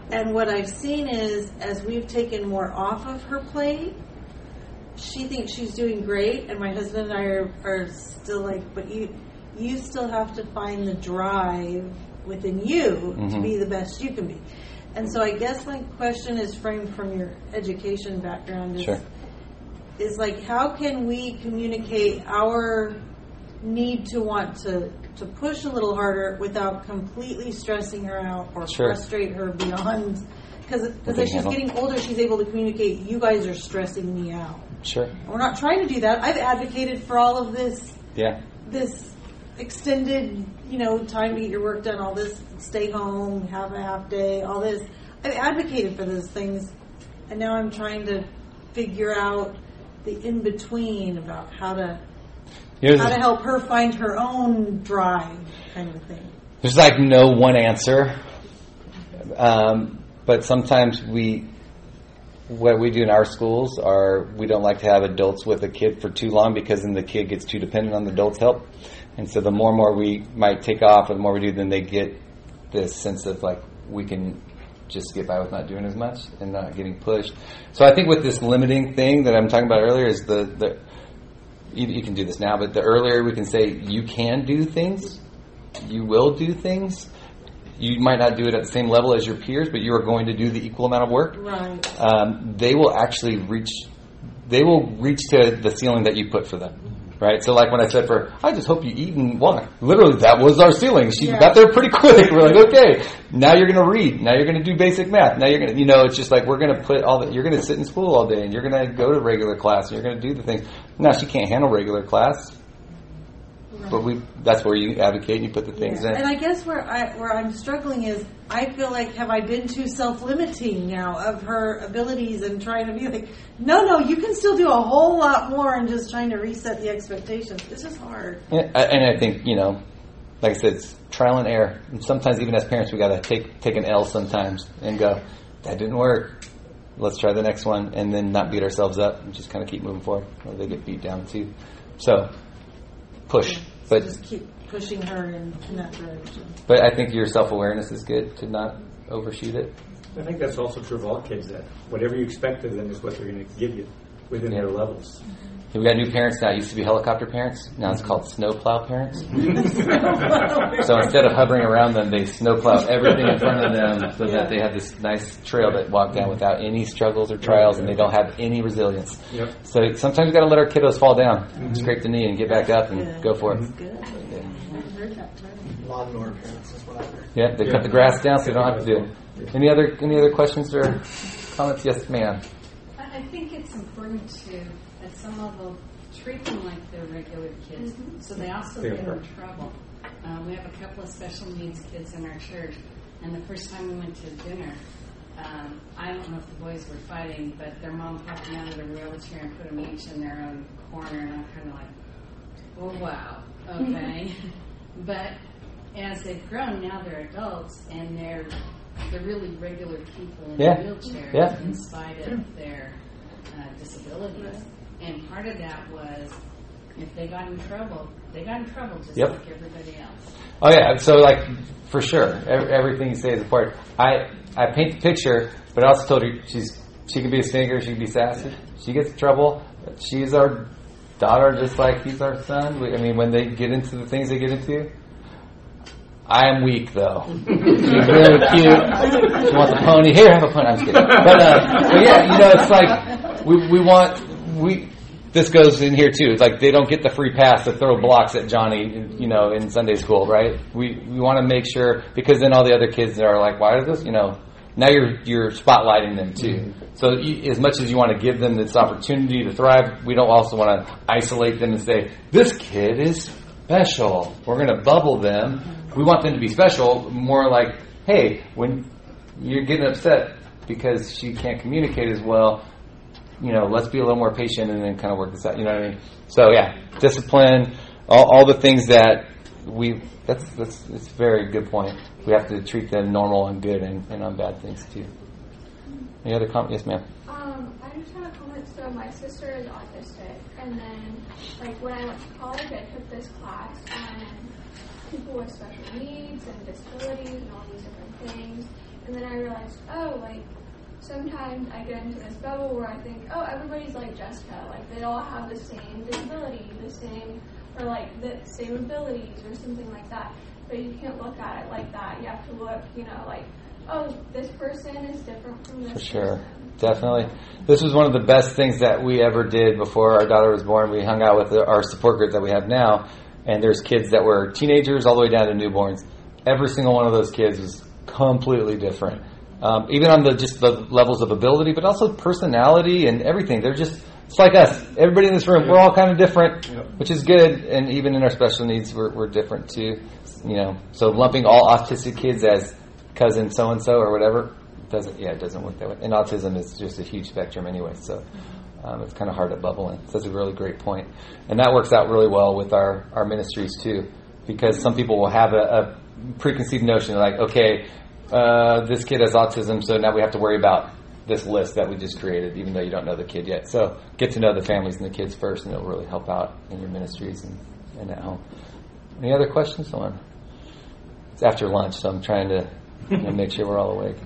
And what I've seen is, as we've taken more off of her plate, she thinks she's doing great, and my husband and I are, are still like, but you you still have to find the drive within you mm-hmm. to be the best you can be. And so I guess my question is framed from your education background is,
sure.
is like, how can we communicate our need to want to, to push a little harder without completely stressing her out or
sure.
frustrate her beyond, because as she's getting older, she's able to communicate, you guys are stressing me out.
Sure.
We're not trying to do that. I've advocated for all of this,
yeah.
this extended, you know, time to get your work done, all this, stay home, have a half day, all this. I've advocated for those things, and now I'm trying to figure out the in-between about how to Here's how to help her find her own drive kind of thing.
There's like no one answer, um, but sometimes we, what we do in our schools are we don't like to have adults with a kid for too long because then the kid gets too dependent on the adult's help. And so the more and more we might take off, or the more we do, then they get this sense of like we can just get by with not doing as much and not getting pushed. So I think with this limiting thing that I'm talking about earlier is the, the you, you can do this now, but the earlier we can say you can do things, you will do things. You might not do it at the same level as your peers, but you are going to do the equal amount of work.
Right.
Um, they will actually reach. They will reach to the ceiling that you put for them. Right, so like when I said for, I just hope you eat and walk. Literally, that was our ceiling. She yeah. got there pretty quick. We're like, okay, now you're going to read. Now you're going to do basic math. Now you're going to, you know, it's just like we're going to put all the, you're going to sit in school all day and you're going to go to regular class and you're going to do the things. Now she can't handle regular class. Right. But we, that's where you advocate and you put the things
yeah.
in.
And I guess where, I, where I'm struggling is I feel like, have I been too self-limiting now of her abilities and trying to be like, no, no, you can still do a whole lot more and just trying to reset the expectations. It's just hard.
Yeah, and I think, you know, like I said, it's trial and error. And sometimes even as parents, we got to take take an L sometimes and go, that didn't work. Let's try the next one, and then not beat ourselves up and just kind of keep moving forward. Or they get beat down too. So, push.
Yeah, so
but
just keep pushing her in, in that direction.
But I think your self-awareness is good to not overshoot it.
I think that's also true of all kids, that whatever you expect of them is what they're going to give you within yeah. their levels.
We got new parents now. It used to be helicopter parents. Now it's called snowplow parents. So instead of hovering around them, they snowplow everything in front of them so that they have this nice trail that walk down without any struggles or trials, and they don't have any resilience.
Yep.
So sometimes we got to let our kiddos fall down, mm-hmm. scrape the knee, and get back up and
yeah.
go for it.
That's good. I haven't heard that term.
Lawnmower parents is what I heard.
Yeah, they
yeah.
cut the grass down so they don't have to do it. Any other any other questions or comments? Yes, ma'am.
I think it's important to, at some level, treat them like they're regular kids, mm-hmm. so they also
They
get
are.
in trouble. Uh, we have a couple of special needs kids in our church, and the first time we went to dinner, um, I don't know if the boys were fighting, but their mom popped them out of their wheelchair and put them each in their own corner, and I'm kind of like, oh, wow, okay. But as they've grown, now they're adults, and they're they're really regular people in
Yeah.
wheelchairs
Yeah.
in spite of their uh, disabilities. And part of that was, if they got in trouble, they got in trouble just
Yep.
like everybody else.
Oh yeah, so like for sure, every, everything you say is important. I I paint the picture, but I also told her she's she can be a singer, she can be sassy, she gets in trouble. She's our daughter, just like he's our son. We, I mean, when they get into the things they get into. I am weak, though. She's really cute. She wants a pony. Here, have a pony. I'm just kidding. But, uh, but yeah, you know, it's like we we want we. This goes in here too. It's like they don't get the free pass to throw blocks at Johnny, you know, in Sunday school, right? We we want to make sure, because then all the other kids are like, why is this? You know, now you're you're spotlighting them too. So you, as much as you want to give them this opportunity to thrive, we don't also want to isolate them and say this kid is special. We're going to bubble them. We want them to be special, more like, hey, when you're getting upset because she can't communicate as well, you know, let's be a little more patient and then kind of work this out. You know what I mean? So yeah, discipline, all, all the things that we, that's, that's, that's a very good point. We have to treat them normal and good and, and on bad things too. Any other comments? Yes, ma'am.
Um, I just want to comment, so my sister is autistic, and then, like, when I went to college, I took this class on people with special needs and disabilities and all these different things. And then I realized, oh, like, sometimes I get into this bubble where I think, oh, everybody's like Jessica. Like, they all have the same disability, the same, or like the same abilities or something like that. But you can't look at it like that. You have to look, you know, like, oh, this person is different from this
For sure.
person.
Definitely. This was one of the best things that we ever did before our daughter was born. We hung out with the, our support group that we have now, and there's kids that were teenagers all the way down to newborns. Every single one of those kids was completely different. Um, even on the just the levels of ability, but also personality and everything. They're just, it's like us. Everybody in this room, we're all kind of different, which is good. And even in our special needs, we're, we're different too. You know, so lumping all autistic kids as cousin so-and-so or whatever, doesn't, yeah, it doesn't work that way. And autism is just a huge spectrum anyway, so um, it's kind of hard to bubble in. So that's a really great point. And that works out really well with our, our ministries too, because some people will have a, a preconceived notion like, okay, uh, this kid has autism, so now we have to worry about this list that we just created, even though you don't know the kid yet. So get to know the families and the kids first, and it'll really help out in your ministries and, and at home. Any other questions? Someone? It's after lunch, so I'm trying to you know, make sure we're all awake.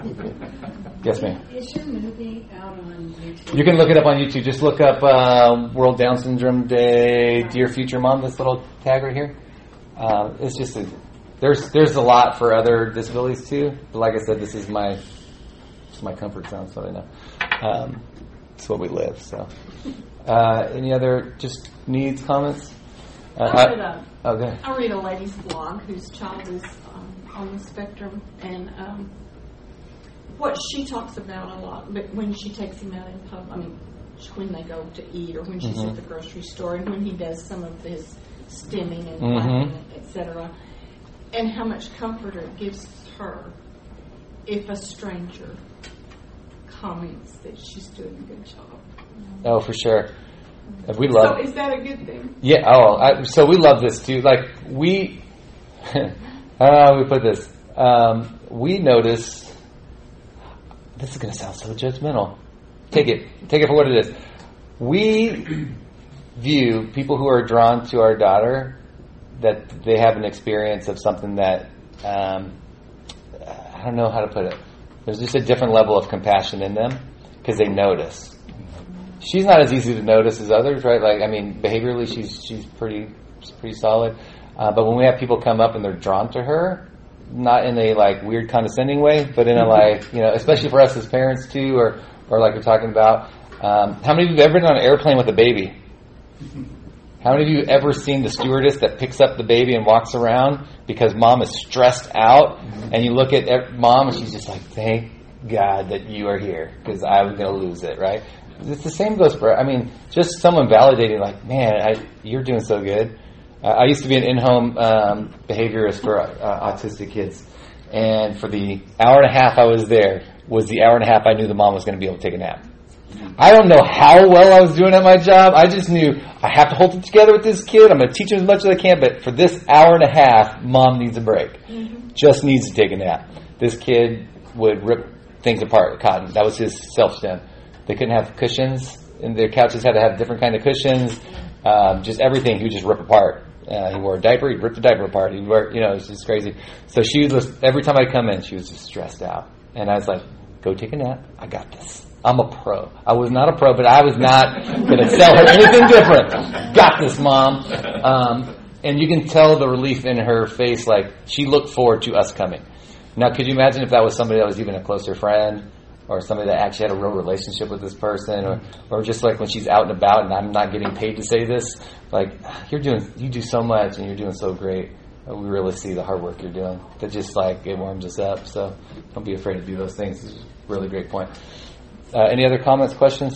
Yes, ma'am.
Is your movie out on YouTube?
You can look it up on YouTube. Just look up uh, World Down Syndrome Day, Dear Future Mom, this little tag right here. Uh, it's just a, there's there's a lot for other disabilities too. But like I said, this is my it's my comfort zone, so I know. Um, it's what we live. So, uh, any other just needs, comments? Uh,
I read a,
okay.
I read a lady's blog whose child is um, on the spectrum, and um, what she talks about a lot, but when she takes him out in public, I mean, when they go to eat or when she's
Mm-hmm.
at the grocery store, and when he does some of his stimming and
Mm-hmm.
clapping, et cetera, and how much comfort it gives her if a stranger comments that she's doing a good job.
Oh, for sure. We love.
So is that a good thing?
Yeah. Oh, I, so we love this too. Like we, how do we put this? Um, we notice. This is going to sound so judgmental. Take it. Take it for what it is. We view people who are drawn to our daughter that they have an experience of something that um, I don't know how to put it. There's just a different level of compassion in them because they notice. She's not as easy to notice as others, right? Like, I mean, behaviorally, she's she's pretty she's pretty solid. Uh, but when we have people come up and they're drawn to her, not in a like weird condescending way, but in a like, you know, especially for us as parents too, or or like we're talking about. Um, how many of you have ever been on an airplane with a baby? How many of you have ever seen the stewardess that picks up the baby and walks around because mom is stressed out, and you look at mom and she's just like, thank God that you are here because I was going to lose it, right? It's the same goes for, I mean, just someone validating like, man, I, you're doing so good. Uh, I used to be an in-home um, behaviorist for uh, autistic kids, and for the hour and a half I was there was the hour and a half I knew the mom was going to be able to take a nap. I don't know how well I was doing at my job. I just knew I have to hold it together with this kid. I'm going to teach him as much as I can, but for this hour and a half, mom needs a break. Mm-hmm. Just needs to take a nap. This kid would rip things apart, cotton. That was his self-stem. They couldn't have cushions, and their couches had to have different kind of cushions. Um, just everything he would just rip apart. Uh, he wore a diaper, he'd rip the diaper apart. He'd wear, you know, it was just crazy. So she was, every time I'd come in, she was just stressed out. And I was like, go take a nap. I got this. I'm a pro. I was not a pro, but I was not going to tell her anything different. Got this, Mom. Um, and you can tell the relief in her face, like she looked forward to us coming. Now, could you imagine if that was somebody that was even a closer friend, or somebody that actually had a real relationship with this person, or, or just like when she's out and about and I'm not getting paid to say this, like, you're doing, you do so much and you're doing so great. We really see the hard work you're doing. That just like, it warms us up. So don't be afraid to do those things. It's a really great point. Uh, any other comments, questions?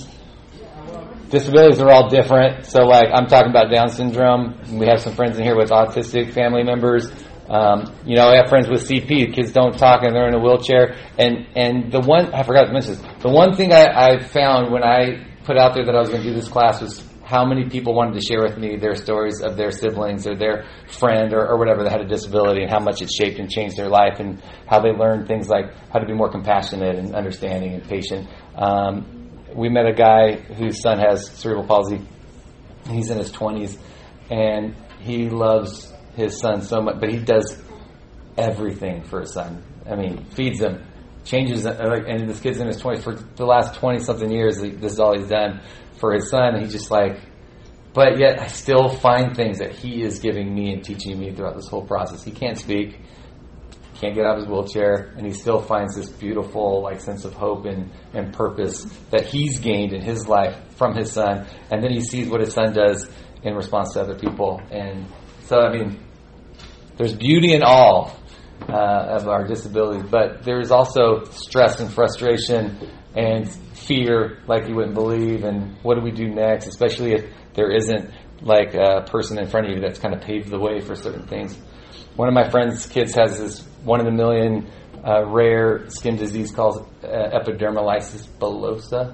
Disabilities are all different. So like, I'm talking about Down syndrome. We have some friends in here with autistic family members. Um, you know, I have friends with C P. Kids don't talk and they're in a wheelchair. And, and the one, I forgot to mention this, the one thing I, I found when I put out there that I was going to do this class was how many people wanted to share with me their stories of their siblings or their friend or, or whatever that had a disability, and how much it shaped and changed their life, and how they learned things like how to be more compassionate and understanding and patient. Um, we met a guy whose son has cerebral palsy. He's in his twenties, and he loves his son so much, but he does everything for his son. I mean, feeds him, changes, uh, like, and this kid's in his twenties. For the last twenty-something years, this is all he's done for his son. And he's just like, but yet I still find things that he is giving me and teaching me throughout this whole process. He can't speak, can't get out of his wheelchair, and he still finds this beautiful like sense of hope and, and purpose that he's gained in his life from his son. And then he sees what his son does in response to other people. And so, I mean, there's beauty in all uh, of our disabilities, but there's also stress and frustration and fear like you wouldn't believe. And what do we do next, especially if there isn't like a person in front of you that's kind of paved the way for certain things. One of my friend's kids has this one in a million uh, rare skin disease called uh, epidermolysis bullosa.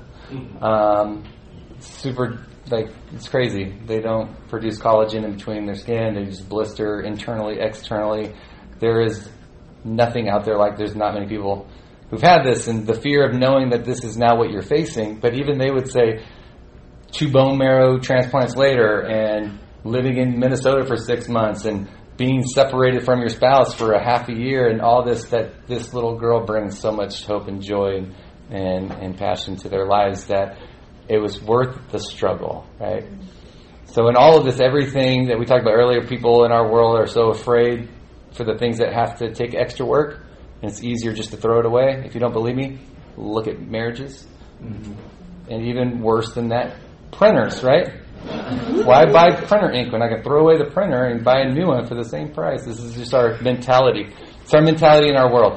Um, super, like, it's crazy. They don't produce collagen in between their skin. They just blister internally, externally. There is nothing out there like there's not many people who've had this, and the fear of knowing that this is now what you're facing. But even they would say, two bone marrow transplants later and living in Minnesota for six months and being separated from your spouse for a half a year and all this, that this little girl brings so much hope and joy and, and, and passion to their lives that it was worth the struggle, right? So in all of this, everything that we talked about earlier, people in our world are so afraid for the things that have to take extra work, and it's easier just to throw it away. If you don't believe me, look at marriages. Mm-hmm. And even worse than that, printers, right? Why buy printer ink when I can throw away the printer and buy a new one for the same price? This is just our mentality. It's our mentality in our world.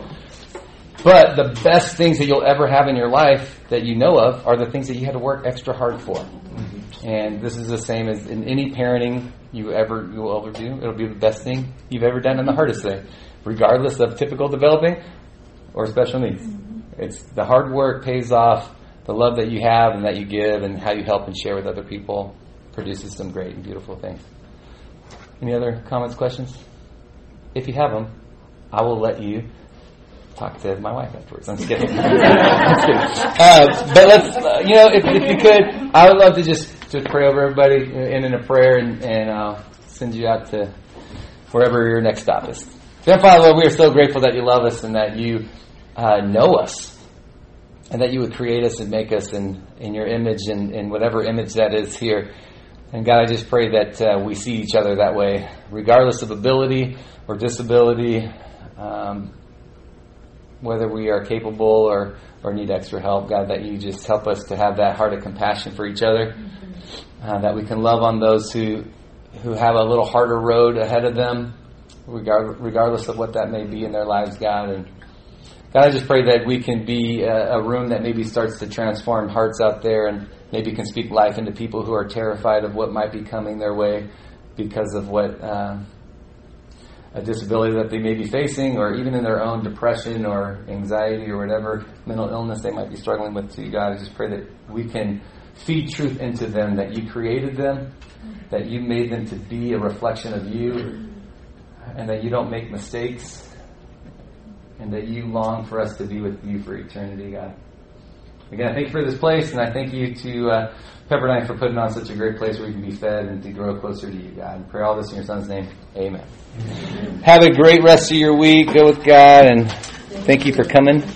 But the best things that you'll ever have in your life that you know of are the things that you had to work extra hard for. Mm-hmm. And this is the same as in any parenting you ever you will ever do. It'll be the best thing you've ever done and the hardest thing, regardless of typical developing or special needs. Mm-hmm. It's the hard work pays off. The love that you have and that you give and how you help and share with other people produces some great and beautiful things. Any other comments, questions? If you have them, I will let you talk to my wife afterwards. I'm just kidding. I'm just kidding. Uh, but let's, uh, you know, if, if you could, I would love to just, just pray over everybody in, in a prayer and, and uh, send you out to wherever your next stop is. Dear Father, Lord, we are so grateful that you love us and that you uh, know us. And that you would create us and make us in, in your image and in whatever image that is here. And God, I just pray that uh, we see each other that way, regardless of ability or disability, um, whether we are capable or, or need extra help. God, that you just help us to have that heart of compassion for each other, uh, that we can love on those who who have a little harder road ahead of them, regard, regardless of what that may be in their lives, God. And God, I just pray that we can be a, a room that maybe starts to transform hearts out there and maybe can speak life into people who are terrified of what might be coming their way because of what uh, a disability that they may be facing, or even in their own depression or anxiety or whatever mental illness they might be struggling with. To you, God, I just pray that we can feed truth into them, that you created them, that you made them to be a reflection of you, and that you don't make mistakes. And that you long for us to be with you for eternity, God. Again, I thank you for this place, and I thank you to uh, Pepperdine for putting on such a great place where we can be fed and to grow closer to you, God. And pray all this in your Son's name. Amen. Amen. Have a great rest of your week. Go with God, and thank you for coming.